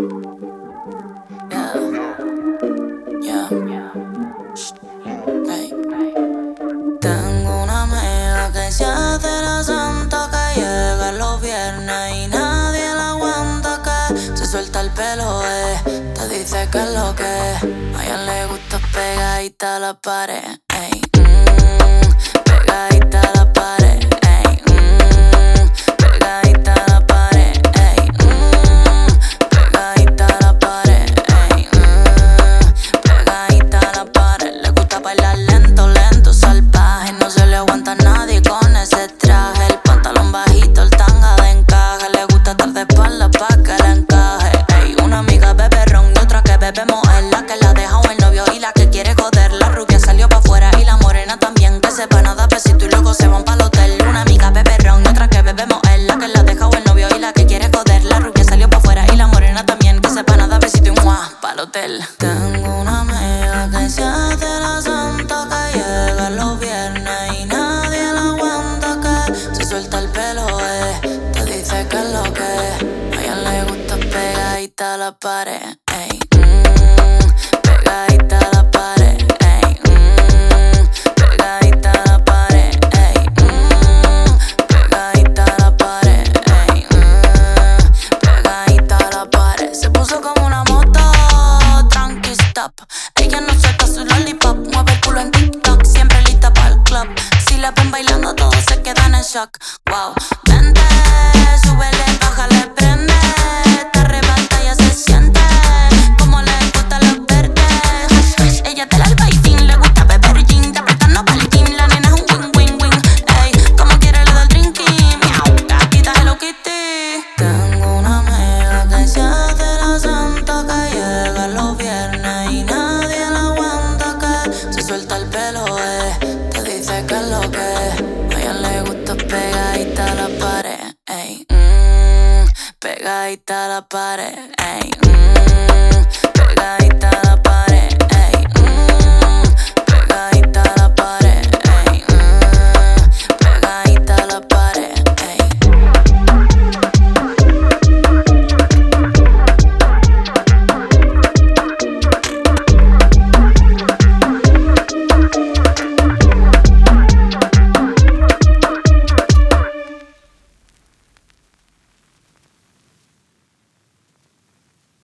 Yeah, yeah. Ey. Tengo una amiga que se hace la santa, que llega los viernes y nadie la aguanta, que se suelta el pelo, te dice que es lo que es. A ella le gusta pegadita a la pared, ey, pegadita a la pared, ey, pegadita a la pared, ey, pegadita a la pared, ey, pegadita a la pared. Le gusta bailar lento, lento, salvaje, no se le aguanta a nadie con ese traje. El pantalón bajito, el tanga de encaje, le gusta estar de espalda pa' que le encaje. Ey, una amiga bebe ron y otra que bebe moer, la que la deja o el novio y la que quiere joder. La rubia salió pa' afuera y la morena también, que se van a dar besito y luego se van pa'l hotel. Una amiga bebe ron y otra que bebe moer, la que la deja o el novio y la que quiere joder. La rubia salió pa' afuera y la morena también, que se van a dar besito y ¡mua! Pa'l hotel. Tengo una amiga que se hace la santa, que llega los viernes y nadie la aguanta, que se suelta el pelo, te dice que es lo que es. A ella le gusta pegadita a la pared, ey, pegadita a la pared, ey, pegadita a la pared, ey, pegadita a la pared, ey, pegadita a la pared. Se puso como una moto, tranqui stop. Ella no suelta su lollipop, mueve el culo en TikTok, siempre lista para el club. Si la ven bailando todos se quedan en shock. Wow, vente, súbele, bájale, prende. Te arrebata, ya se siente como le gusta los verdes. Ella te la alba y fin, le gusta beber gin, te apretando pa'l gym. La nena es un win-win-win, ey, como quiere le da el drinking. Miau, gatita Hello Kitty. Tengo una amiga que se hace la santa, que llega los viernes y nadie la aguanta, que se suelta el pelo, te dice que es lo que es. A ella le gusta pegadita a la pared, ey, pegadita a la pared, ey, pegadita